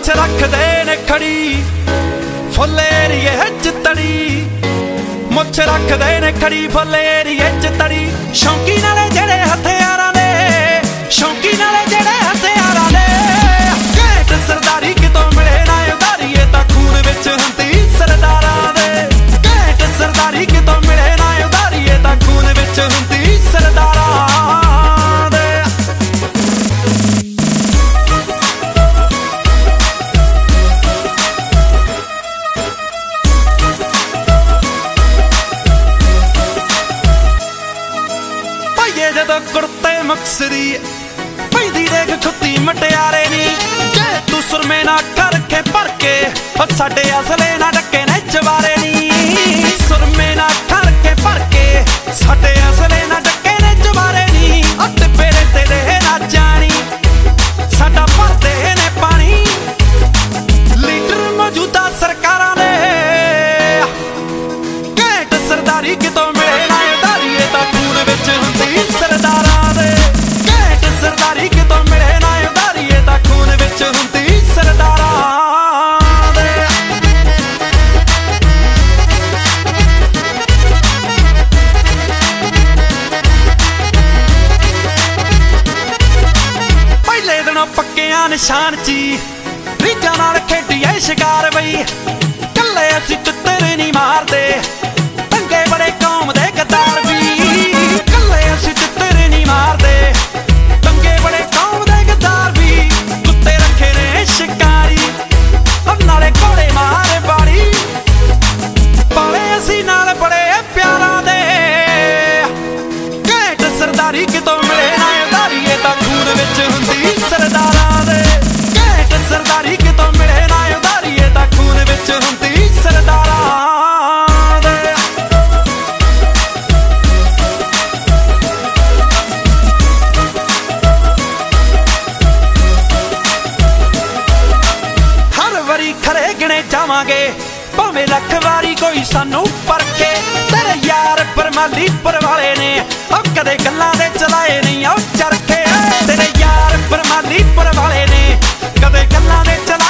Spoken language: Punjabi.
ਮੁੱਛ ਰੱਖਦੇ ਨੇ ਖੜੀ ਫੁੱਲ ਏਰੀਏ ਚ ਤੜੀ ਮੁੱਛ ਰੱਖਦੇ ਨੇ ਖੜੀ ਫੁੱਲ ਏਰੀਏ ਚ ਤੜੀ ਸ਼ੌਂਕੀ ਨਾਲੇ ਜਿਹੜੇ ਹਥਿਆਰਾਂ ਦੇ ਸ਼ੌਂਕੀ ਨਾਲੇ ਜਿਹੜੇ ਹਥਿਆਰਾਂ ਦੇ ਘੈਂਟ ਸਰਦਾਰੀ ਕਿਤੋਂ ਮਿਲੇ ਨਾ ਉਧਾਰੀ ਇਹ ਤਾਂ ਖੂਨ ਵਿੱਚ ਹੁੰਦੀ ਸਰਦਾਰਾਂ ਦੇ ਘੈਂਟ ਸਰਦਾਰੀ ਕਿਤੋਂ ਮਿਲੇ ਨਾ ਉਧਾਰੀ ਇਹ ਤਾਂ ਖੂਨ ਵਿੱਚ ਹੁੰਦੀ ਸਰਦਾਰਾਂ ਦੇ ਭਾਈਏ ਜਦੋਂ ਕੁੜਤੇ ਮੁਕਸਰੀ ਪੈਂਦੀ ਦੇਖ ਖੁੱਤੀ ਮਟਿਆਰੇ ਨੀ ਜੇ ਤੂੰ ਸੁਰਮੇ ਨਾ ਅੱਖਾਂ ਰੱਖੇ ਭਰ ਕੇ ਉਹ ਸਾਡੇ ਅਸਲੇ ਨਾ ਡੱਕੇ ਨੇ ਚਵਾਰੇ ਨੀ ਸੁਰਮੇ ਨਾ ਅੱਖਾਂ ਰੱਖੇ ਭਰ ਕੇ ਸਾਡੇ ਅਸਲੇ ਨਾ ਡੱਕੇ ਨੇ ਚਵਾਰੇ ਨੀ ਅੱਤੇ ਪੇਰੇ ਤੇਰੇ ਨਾ ਜਾਣੀ ਸਾਡਾ ਭਰਦੇ ਨੇ ਪਾਣੀ ਲੀਡਰ ਮੌਜੂਦਾ ਸਰਕਾਰਾਂ ਦੇ ਘੈਂਟ ਸਰਦਾਰੀ ਕਿਤੋਂ ਮਿਲੇ ਨਾ ਉਧਾਰੀ ਇਹ ਤਾਂ ਖੂਨ ਵਿੱਚ ਹੁੰਦੀ ਸਰਦਾਰਾਂ ਦੇ ਘੈਂਟ ਸਰਦਾਰੀ ਕਿਤੋਂ ਮਿਲੇ ਨਾ ਉਧਾਰੀ ਇਹ ਤਾਂ ਖੂਨ ਵਿੱਚ ਹੁੰਦੀ ਸਰਦਾਰਾਂ ਦੇ ਪਹਿਲੇ ਦਿਨੋਂ ਪੱਕਿਆਂ ਨਿਸ਼ਾਨ ਚੀ ਰੀਝਾਂ ਨਾਲ ਖੇਡੀਏ ਸ਼ਿਕਾਰ ਬਈ ਕੱਲੇ ਅਸੀਂ ਤਿੱਤਰ ਨਹੀਂ ਮਾਰਦੇ ਟੰਗੇ ਬੜੇ ਕੌਮ ਦੇ ਗੱਦਾਰ ਵੀ ਕੱਲੇ ਅਸੀਂ ਤਿੱਤਰ ਨਹੀਂ ਮਾਰਦੇ ਟੰਗੇ ਬੜੇ ਕੌਮ ਦੇ ਗੱਦਾਰ ਵੀ ਕੁੱਤੇ ਰੱਖੇ ਨੇ ਸ਼ਿਕਾਰੀ ਨਾਲੇ ਘੋੜੇ ਮਾਰ ਬਾੜੀ ਪਾਲੇ ਅਸੀਂ ਨਾਲ ਬੜੇ ਪਿਆਰਾਂ ਦੇ ਘੈਂਟ ਸਰਦਾਰੀ ਕਿਤੋਂ ਮਿਲੇ ਨਾ ਉਧਾਰੀ ਇਹ ਤਾਂ ਖੂਨ ਵਿੱਚ ਹੁੰਦੀ ਸਰਦਾਰਾਂ ਦੇ ਘੈਂਟ ਸਰਦਾਰੀ ਕਿਤੋਂ ਮਿਲੇ ਨਾ ਉਧਾਰੀ ਇਹ ਤਾਂ ਖੂਨ ਵਿੱਚ ਹੁੰਦੀ ਸਰਦਾਰਾਂ ਦੇ ਹਰ ਵਾਰੀ ਖਰੇ ਗਿਣੇ ਜਾਵਾਂਗੇ ਭਾਵੇਂ ਲੱਖ ਵਾਰੀ ਕੋਈ ਸਾਨੂੰ ਪਰਖੇ ਤੇਰੇ ਯਾਰ ਪਰਮਾਲੀ ਪਰਵਾਲੇ ਨੇ ਉਹ ਕਦੇ ਗੱਲਾਂ ਦੇ ਚਲਾਏ ਨਹੀਂ ਉਹ ਚਰਖੇ ਤੇਰੇ ਯਾਰ ਪਰਮਾਲੀ ਪਰਵਾਲੇ ਨੇ ਕਦੇ ਗੱਲਾਂ ਦੇ